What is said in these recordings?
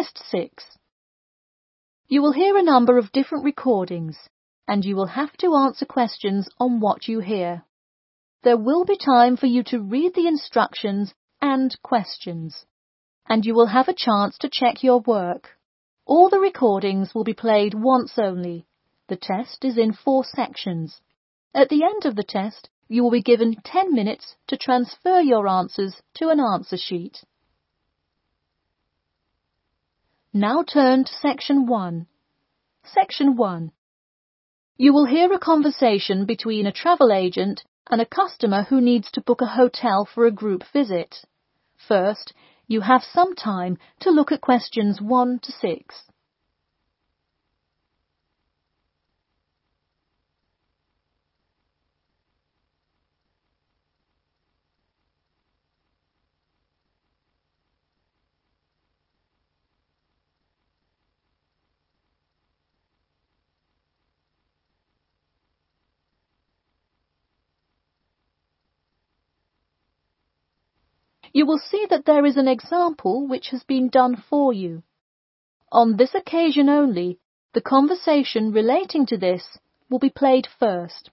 Test 6. You will hear a number of different recordings, and you will have to answer questions on what you hear. There will be time for you to read the instructions and questions, and you will have a chance to check your work. All the recordings will be played once only. The test is in 4 sections. At the end of the test, you will be given 10 minutes to transfer your answers to an answer sheet. Now turn to Section 1. Section 1. You will hear a conversation between a travel agent and a customer who needs to book a hotel for a group visit. First, you have some time to look at questions 1 to 6. You will see that there is an example which has been done for you. On this occasion only, the conversation relating to this will be played first.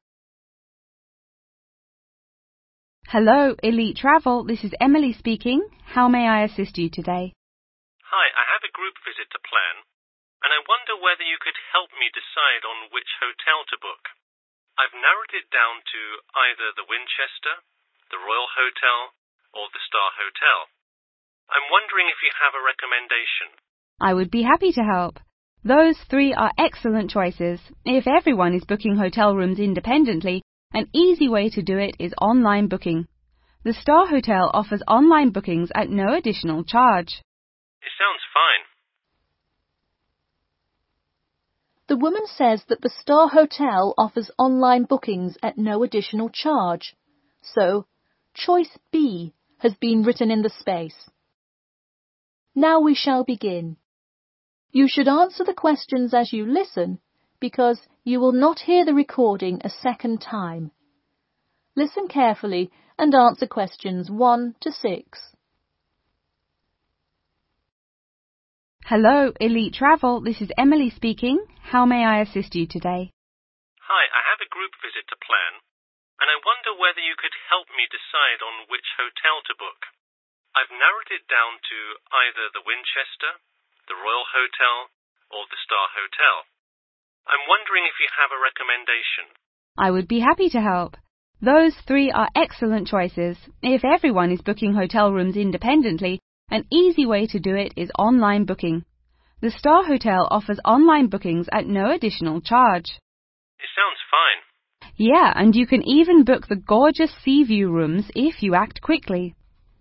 Hello, Elite Travel. This is Emily speaking. How may I assist you today? Hi, I have a group visit to plan, and I wonder whether you could help me decide on which hotel to book. I've narrowed it down to either the Winchester, the Royal Hotel, or the Star Hotel. I'm wondering if you have a recommendation. I would be happy to help. Those 3 are excellent choices. If everyone is booking hotel rooms independently, an easy way to do it is online booking. The Star Hotel offers online bookings at no additional charge. It sounds fine. The woman says that the Star Hotel offers online bookings at no additional charge. So, choice B has been written in the space. Now we shall begin. You should answer the questions as you listen, because you will not hear the recording a second time. Listen carefully and answer questions 1 to 6. Hello, Elite Travel. This is Emily speaking. How may I assist you today? Hi, I have a group visit to plan, and I wonder whether you could help me decide on which hotel to book. I've narrowed it down to either the Winchester, the Royal Hotel, or the Star Hotel. I'm wondering if you have a recommendation. I would be happy to help. Those 3 are excellent choices. If everyone is booking hotel rooms independently, an easy way to do it is online booking. The Star Hotel offers online bookings at no additional charge. It sounds fine. Yeah, and you can even book the gorgeous sea view rooms if you act quickly.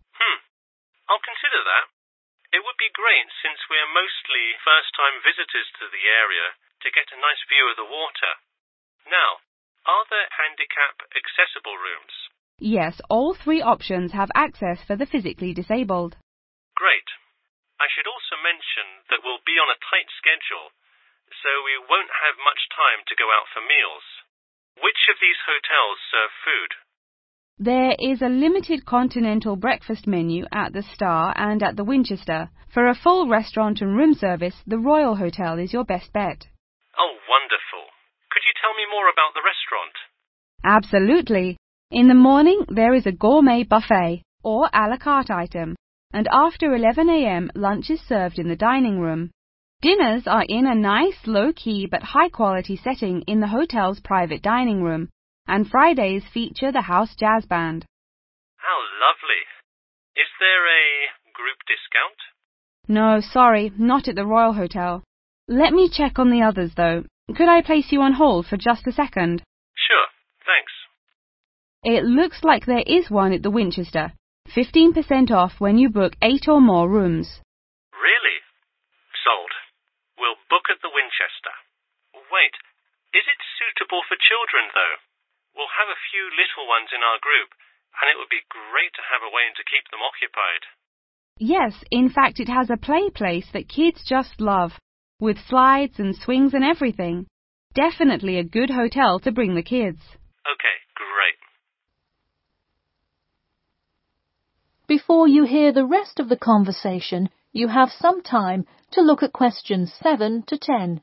I'll consider that. It would be great since we're mostly first-time visitors to the area to get a nice view of the water. Now, are there handicap-accessible rooms? Yes, all 3 options have access for the physically disabled. Great. I should also mention that we'll be on a tight schedule, so we won't have much time to go out for meals. Which of these hotels serve food? There is a limited continental breakfast menu at the Star and at the Winchester. For a full restaurant and room service, the Royal Hotel is your best bet. Oh, wonderful. Could you tell me more about the restaurant? Absolutely. In the morning, there is a gourmet buffet, or à la carte item, and after 11 a.m., lunch is served in the dining room. Dinners are in a nice, low-key but high-quality setting in the hotel's private dining room, and Fridays feature the house jazz band. How lovely. Is there a group discount? No, sorry, not at the Royal Hotel. Let me check on the others, though. Could I place you on hold for just a second? Sure, thanks. It looks like there is one at the Winchester. 15% off when you book 8 or more rooms. Really? Sold. We'll book at the Winchester. Wait, is it suitable for children, though? We'll have a few little ones in our group, and it would be great to have a way to keep them occupied. Yes, in fact it has a play place that kids just love, with slides and swings and everything. Definitely a good hotel to bring the kids. Okay, great. Before you hear the rest of the conversation, you have some time to look at questions 7 to 10.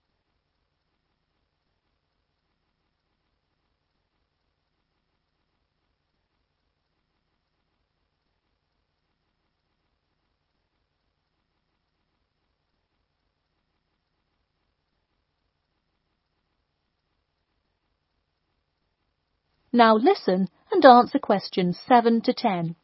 Now listen and answer questions 7 to 10.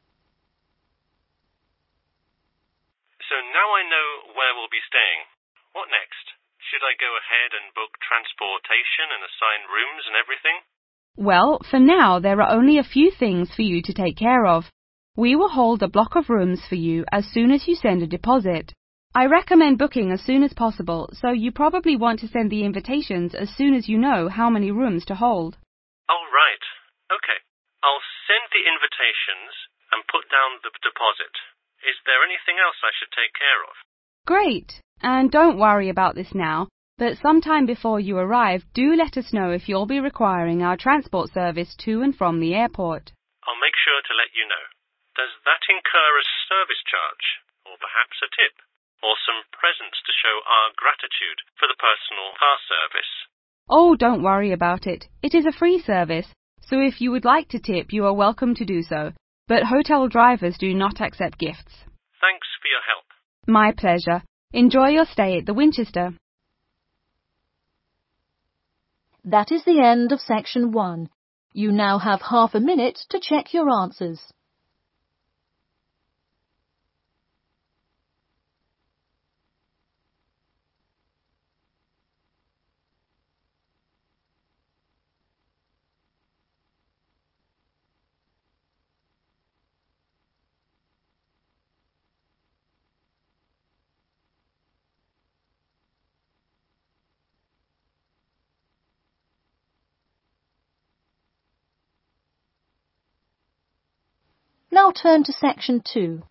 So now I know where we'll be staying. What next? Should I go ahead and book transportation and assign rooms and everything? Well, for now there are only a few things for you to take care of. We will hold a block of rooms for you as soon as you send a deposit. I recommend booking as soon as possible, so you probably want to send the invitations as soon as you know how many rooms to hold. Oh, right. Okay. I'll send the invitations and put down the deposit. Is there anything else I should take care of? Great. And don't worry about this now, but sometime before you arrive, do let us know if you'll be requiring our transport service to and from the airport. I'll make sure to let you know. Does that incur a service charge, or perhaps a tip, or some presents to show our gratitude for the personal car service? Oh, don't worry about it. It is a free service, so if you would like to tip, you are welcome to do so. But hotel drivers do not accept gifts. Thanks for your help. My pleasure. Enjoy your stay at the Winchester. That is the end of section 1. You now have half a minute to check your answers. Now turn to Section 2.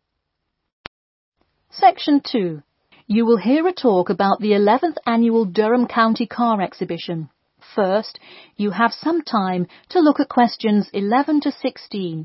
Section 2. You will hear a talk about the 11th Annual Durham County Car Exhibition. First, you have some time to look at questions 11 to 16.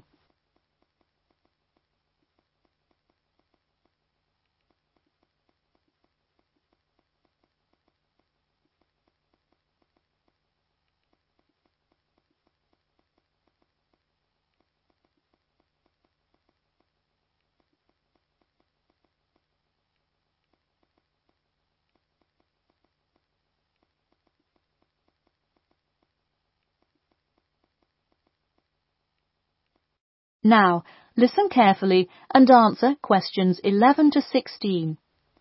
Now, listen carefully and answer questions 11 to 16.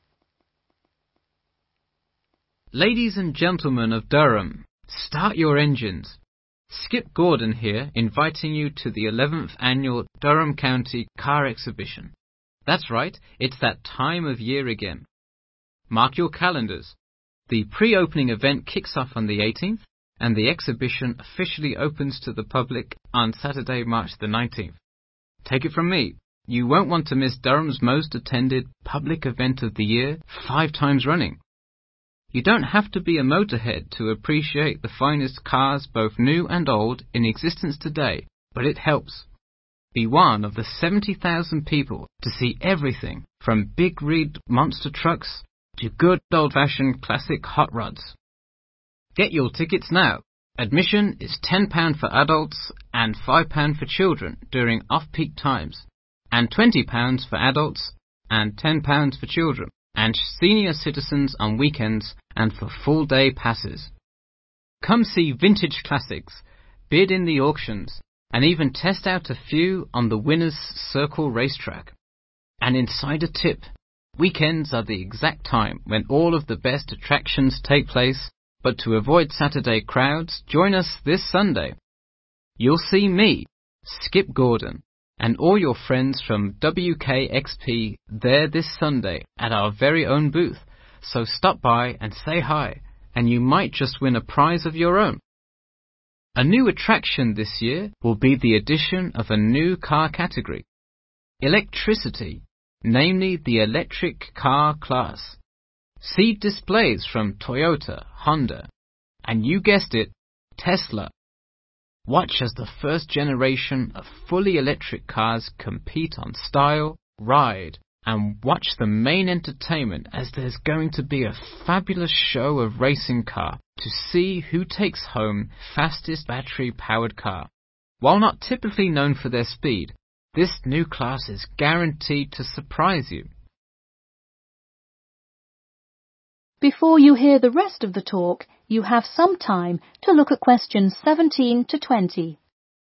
Ladies and gentlemen of Durham, start your engines. Skip Gordon here, inviting you to the 11th Annual Durham County Car Exhibition. That's right, it's that time of year again. Mark your calendars. The pre-opening event kicks off on the 18th, and the exhibition officially opens to the public on Saturday, March the 19th. Take it from me, you won't want to miss Durham's most attended public event of the year 5 times running. You don't have to be a motorhead to appreciate the finest cars, both new and old, in existence today, but it helps. Be one of the 70,000 people to see everything from big rig monster trucks to good old-fashioned classic hot rods. Get your tickets now. Admission is £10 for adults and £5 for children during off-peak times, and £20 for adults and £10 for children, and senior citizens on weekends and for full-day passes. Come see vintage classics, bid in the auctions, and even test out a few on the Winners' Circle racetrack. An insider tip: weekends are the exact time when all of the best attractions take place. But to avoid Saturday crowds, join us this Sunday. You'll see me, Skip Gordon, and all your friends from WKXP there this Sunday at our very own booth, so stop by and say hi, and you might just win a prize of your own. A new attraction this year will be the addition of a new car category, electricity, namely the electric car class. See displays from Toyota, Honda, and you guessed it, Tesla. Watch as the first generation of fully electric cars compete on style, ride, and watch the main entertainment, as there's going to be a fabulous show of racing car to see who takes home fastest battery-powered car. While not typically known for their speed, this new class is guaranteed to surprise you. Before you hear the rest of the talk, you have some time to look at questions 17 to 20.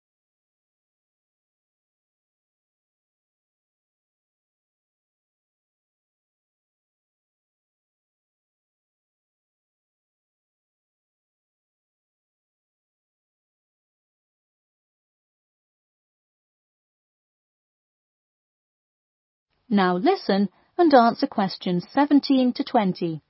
Now listen and answer questions 17 to 20.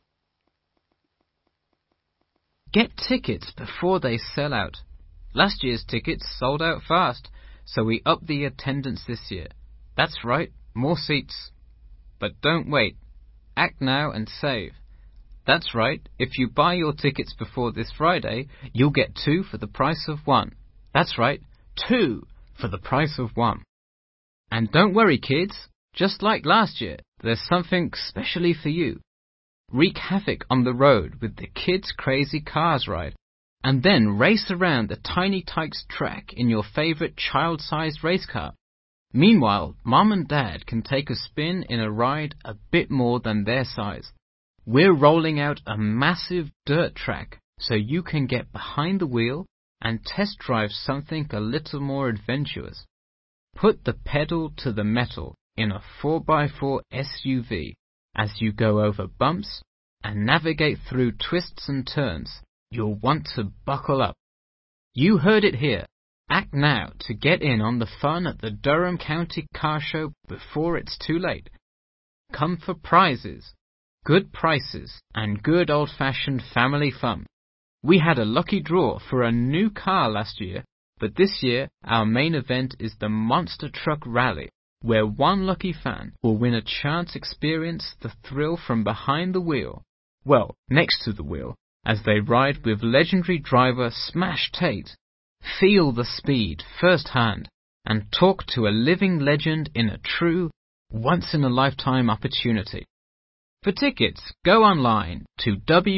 Get tickets before they sell out. Last year's tickets sold out fast, so we upped the attendance this year. That's right, more seats. But don't wait. Act now and save. That's right, if you buy your tickets before this Friday, you'll get 2 for the price of 1. That's right, 2 for the price of 1. And don't worry, kids. Just like last year, there's something specially for you. Wreak havoc on the road with the Kids Crazy Cars ride, and then race around the Tiny Tykes track in your favourite child-sized race car. Meanwhile, Mum and Dad can take a spin in a ride a bit more than their size. We're rolling out a massive dirt track so you can get behind the wheel and test drive something a little more adventurous. Put the pedal to the metal in a 4x4 SUV as you go over bumps and navigate through twists and turns. You'll want to buckle up. You heard it here. Act now to get in on the fun at the Durham County Car Show before it's too late. Come for prizes, good prices, and good old-fashioned family fun. We had a lucky draw for a new car last year, but this year our main event is the Monster Truck Rally, where one lucky fan will win a chance to experience the thrill from behind the wheel, well, next to the wheel, as they ride with legendary driver Smash Tate. Feel the speed firsthand and talk to a living legend in a true, once-in-a-lifetime opportunity. For tickets, go online to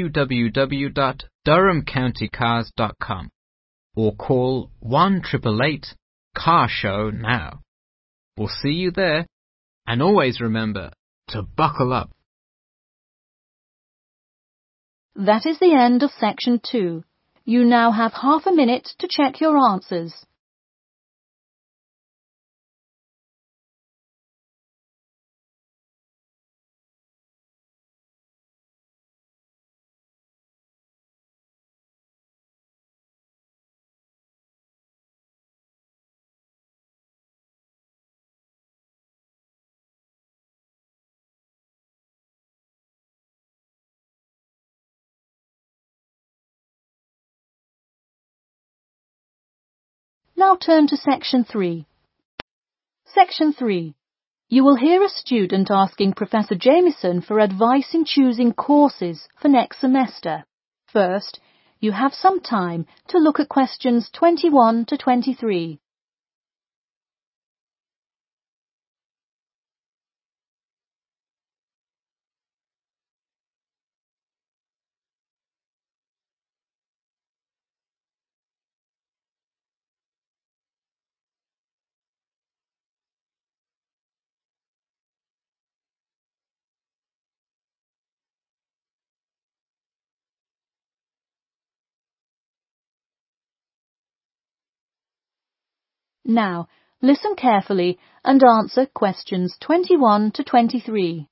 www.durhamcountycars.com or call 1-888-CAR-SHOW now. We'll see you there, and always remember to buckle up. That is the end of section 2. You now have half a minute to check your answers. Now turn to section 3. Section 3. You will hear a student asking Professor Jameson for advice in choosing courses for next semester. First, you have some time to look at questions 21 to 23. Now, listen carefully and answer questions 21 to 23.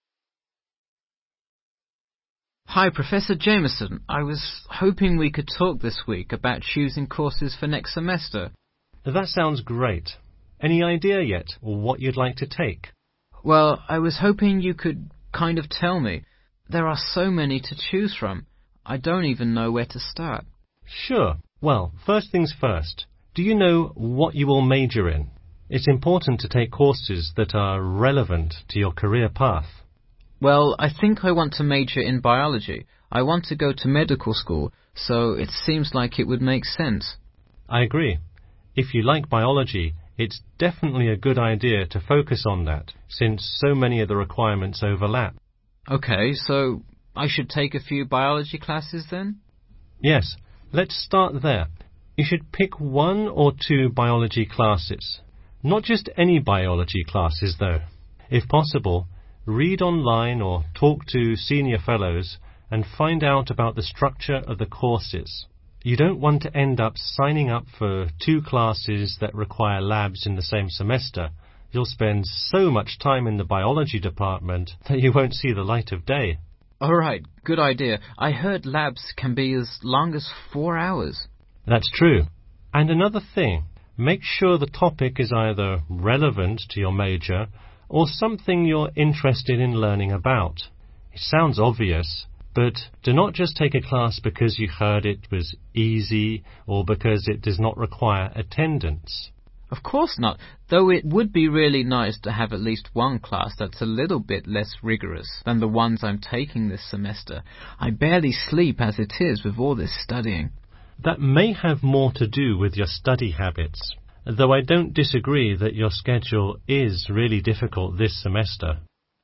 Hi, Professor Jameson. I was hoping we could talk this week about choosing courses for next semester. That sounds great. Any idea yet, or what you'd like to take? Well, I was hoping you could kind of tell me. There are so many to choose from. I don't even know where to start. Sure. Well, first things first. Do you know what you will major in? It's important to take courses that are relevant to your career path. Well, I think I want to major in biology. I want to go to medical school, so it seems like it would make sense. I agree. If you like biology, It's definitely a good idea to focus on that, since so many of the requirements overlap. Okay, so I should take a few biology classes then? Yes, let's start there. You should pick 1 or 2 biology classes. Not just any biology classes, though. If possible, read online or talk to senior fellows and find out about the structure of the courses. You don't want to end up signing up for 2 classes that require labs in the same semester. You'll spend so much time in the biology department that you won't see the light of day. All right, good idea. I heard labs can be as long as 4 hours. That's true. And another thing, make sure the topic is either relevant to your major or something you're interested in learning about. It sounds obvious, but do not just take a class because you heard it was easy or because it does not require attendance. Of course not, though it would be really nice to have at least one class that's a little bit less rigorous than the ones I'm taking this semester. I barely sleep as it is with all this studying. That may have more to do with your study habits, though I don't disagree that your schedule is really difficult this semester.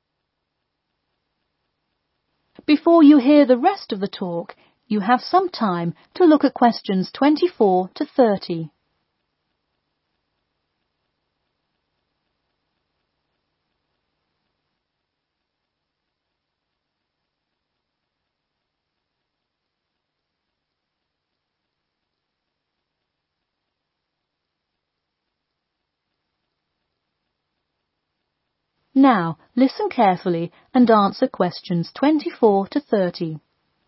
Before you hear the rest of the talk, you have some time to look at questions 24 to 30. Now, listen carefully and answer questions 24 to 30.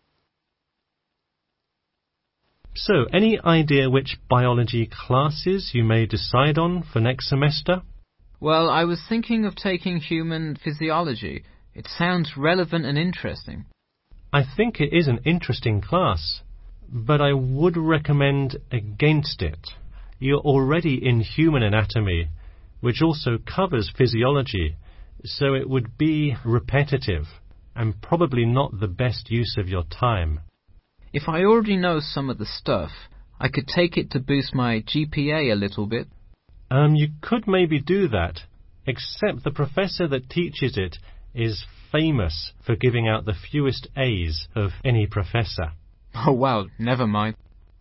So, any idea which biology classes you may decide on for next semester? Well, I was thinking of taking human physiology. It sounds relevant and interesting. I think it is an interesting class, but I would recommend against it. You're already in human anatomy, which also covers physiology, so it would be repetitive and probably not the best use of your time. If I already know some of the stuff, I could take it to boost my GPA a little bit. You could maybe do that, except the professor that teaches it is famous for giving out the fewest A's of any professor. Oh wow, never mind.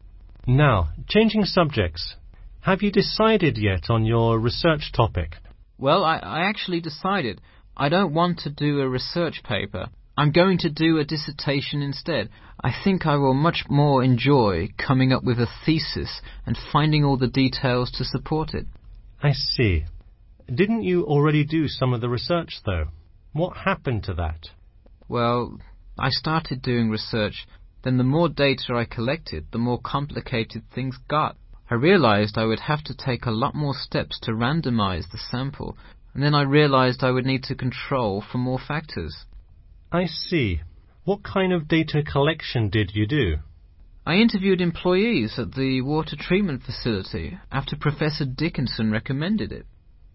Now, changing subjects. Have you decided yet on your research topic? Well, I actually decided. I don't want to do a research paper. I'm going to do a dissertation instead. I think I will much more enjoy coming up with a thesis and finding all the details to support it. I see. Didn't you already do some of the research, though? What happened to that? Well, I started doing research. Then the more data I collected, the more complicated things got. I realized I would have to take a lot more steps to randomize the sample, and then I realized I would need to control for more factors. I see. What kind of data collection did you do? I interviewed employees at the water treatment facility after Professor Dickinson recommended it.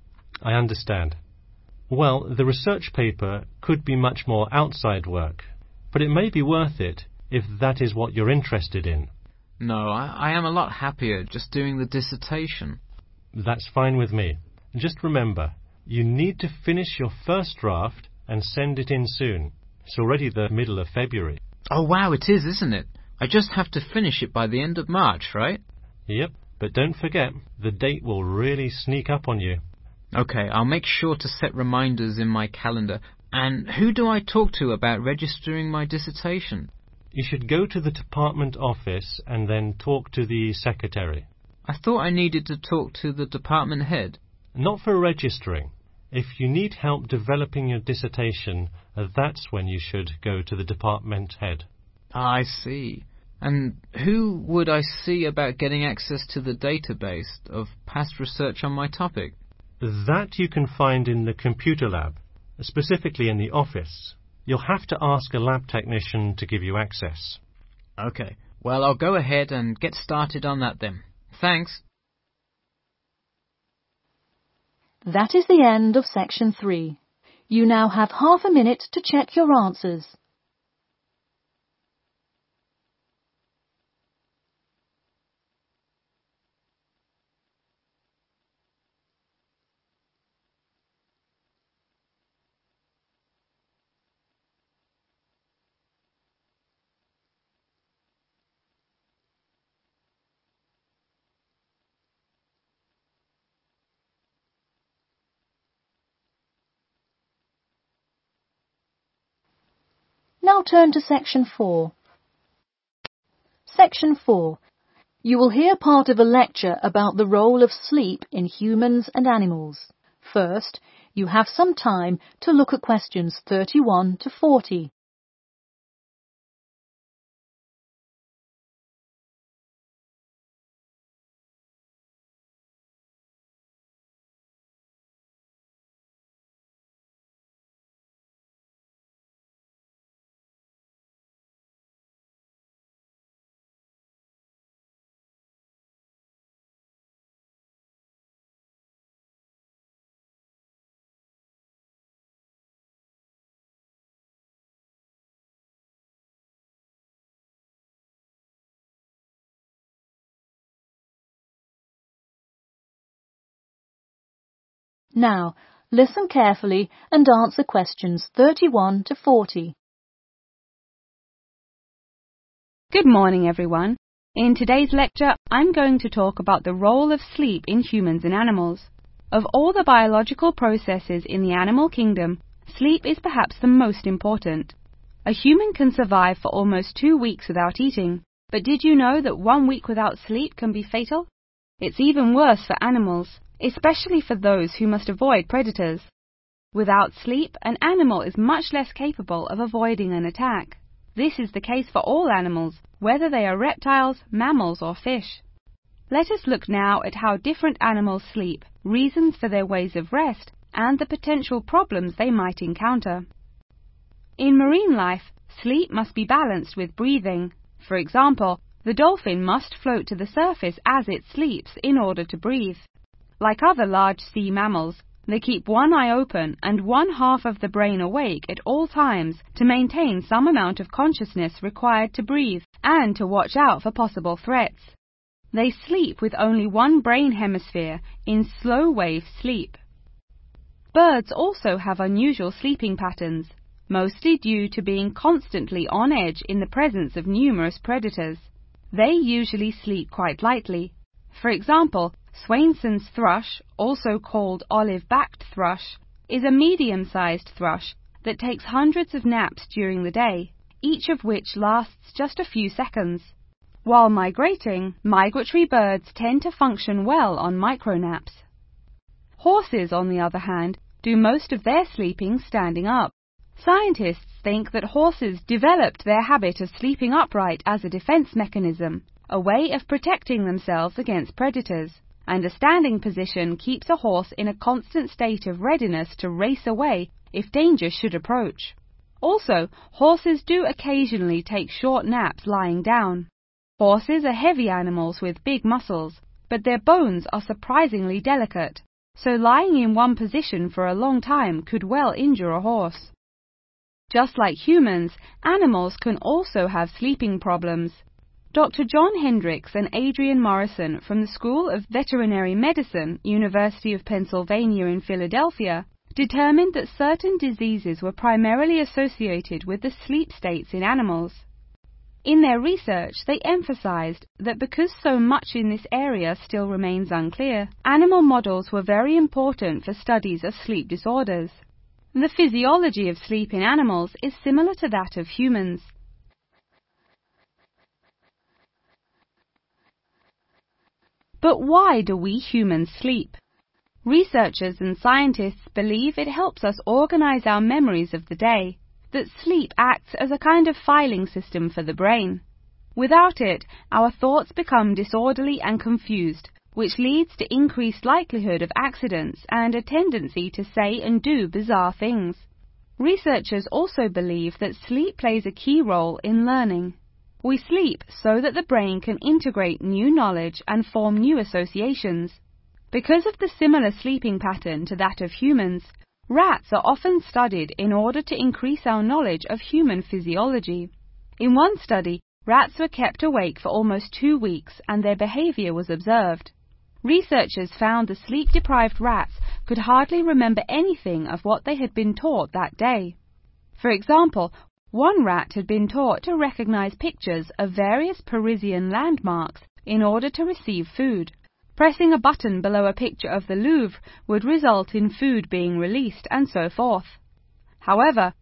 I understand. Well, the research paper could be much more outside work, but it may be worth it if that is what you're interested in. No, I am a lot happier just doing the dissertation. That's fine with me. Just remember, you need to finish your first draft and send it in soon. It's already the middle of February. Oh wow, it is, isn't it? I just have to finish it by the end of March, right? Yep, but don't forget, the date will really sneak up on you. Okay, I'll make sure to set reminders in my calendar. And who do I talk to about registering my dissertation? You should go to the department office and then talk to the secretary. I thought I needed to talk to the department head. Not for registering. If you need help developing your dissertation, that's when you should go to the department head. I see. And who would I see about getting access to the database of past research on my topic? That you can find in the computer lab, specifically in the office. You'll have to ask a lab technician to give you access. Okay. Well, I'll go ahead and get started on that then. Thanks. That is the end of section 3. You now have half a minute to check your answers. now turn to Section 4. Section 4. You will hear part of a lecture about the role of sleep in humans and animals. First, you have some time to look at questions 31 to 40. Now, listen carefully and answer questions 31 to 40. Good morning, everyone. In today's lecture, I'm going to talk about the role of sleep in humans and animals. Of all the biological processes in the animal kingdom, sleep is perhaps the most important. A human can survive for almost 2 weeks without eating, but did you know that 1 week without sleep can be fatal? It's even worse for animals, especially for those who must avoid predators. Without sleep, an animal is much less capable of avoiding an attack. This is the case for all animals, whether they are reptiles, mammals or fish. Let us look now at how different animals sleep, reasons for their ways of rest, and the potential problems they might encounter. In marine life, sleep must be balanced with breathing. For example, the dolphin must float to the surface as it sleeps in order to breathe. Like other large sea mammals, they keep one eye open and one half of the brain awake at all times to maintain some amount of consciousness required to breathe and to watch out for possible threats. They sleep with only one brain hemisphere in slow wave sleep. Birds also have unusual sleeping patterns, mostly due to being constantly on edge in the presence of numerous predators. They usually sleep quite lightly. For example, Swainson's thrush, also called olive-backed thrush, is a medium-sized thrush that takes hundreds of naps during the day, each of which lasts just a few seconds. While migrating, migratory birds tend to function well on micronaps. Horses, on the other hand, do most of their sleeping standing up. Scientists think that horses developed their habit of sleeping upright as a defense mechanism, a way of protecting themselves against predators. And a standing position keeps a horse in a constant state of readiness to race away if danger should approach. Also, horses do occasionally take short naps lying down. Horses are heavy animals with big muscles, but their bones are surprisingly delicate, so lying in one position for a long time could well injure a horse. Just like humans, animals can also have sleeping problems. Dr. John Hendricks and Adrian Morrison from the School of Veterinary Medicine, University of Pennsylvania in Philadelphia, determined that certain diseases were primarily associated with the sleep states in animals. In their research, they emphasized that because so much in this area still remains unclear, animal models were very important for studies of sleep disorders. The physiology of sleep in animals is similar to that of humans. But why do we humans sleep? Researchers and scientists believe it helps us organize our memories of the day, that sleep acts as a kind of filing system for the brain. Without it, our thoughts become disorderly and confused, which leads to increased likelihood of accidents and a tendency to say and do bizarre things. Researchers also believe that sleep plays a key role in learning. We sleep so that the brain can integrate new knowledge and form new associations. Because of the similar sleeping pattern to that of humans, rats are often studied in order to increase our knowledge of human physiology. In one study, rats were kept awake for almost 2 weeks and their behavior was observed. Researchers found the sleep-deprived rats could hardly remember anything of what they had been taught that day. For example, one rat had been taught to recognize pictures of various Parisian landmarks in order to receive food. Pressing a button below a picture of the Louvre would result in food being released, and so forth. However,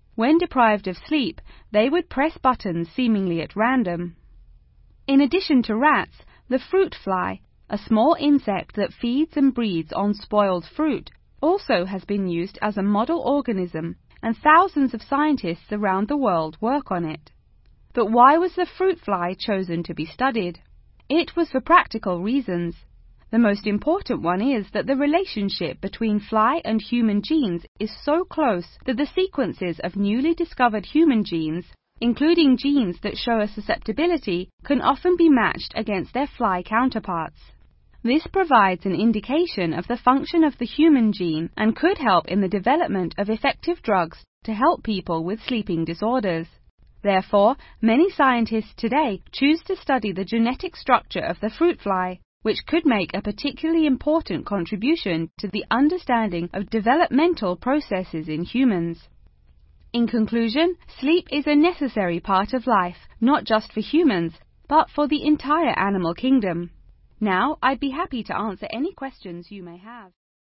When deprived of sleep, they would press buttons seemingly at random. In addition to rats, the fruit fly, a small insect that feeds and breeds on spoiled fruit, also has been used as a model organism, and thousands of scientists around the world work on it. But why was the fruit fly chosen to be studied? It was for practical reasons. The most important one is that the relationship between fly and human genes is so close that the sequences of newly discovered human genes, including genes that show a susceptibility, can often be matched against their fly counterparts. This provides an indication of the function of the human gene and could help in the development of effective drugs to help people with sleeping disorders. Therefore, many scientists today choose to study the genetic structure of the fruit fly, which could make a particularly important contribution to the understanding of developmental processes in humans. In conclusion, sleep is a necessary part of life, not just for humans, but for the entire animal kingdom. Now, I'd be happy to answer any questions you may have.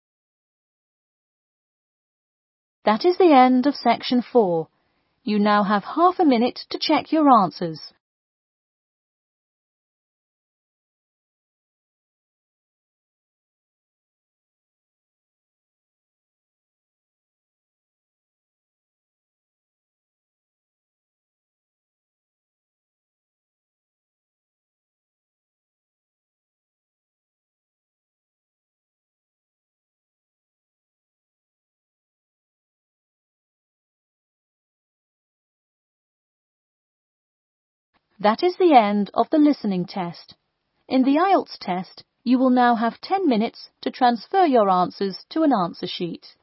That is the end of section 4. You now have half a minute to check your answers. That is the end of the listening test. In the IELTS test, you will now have 10 minutes to transfer your answers to an answer sheet.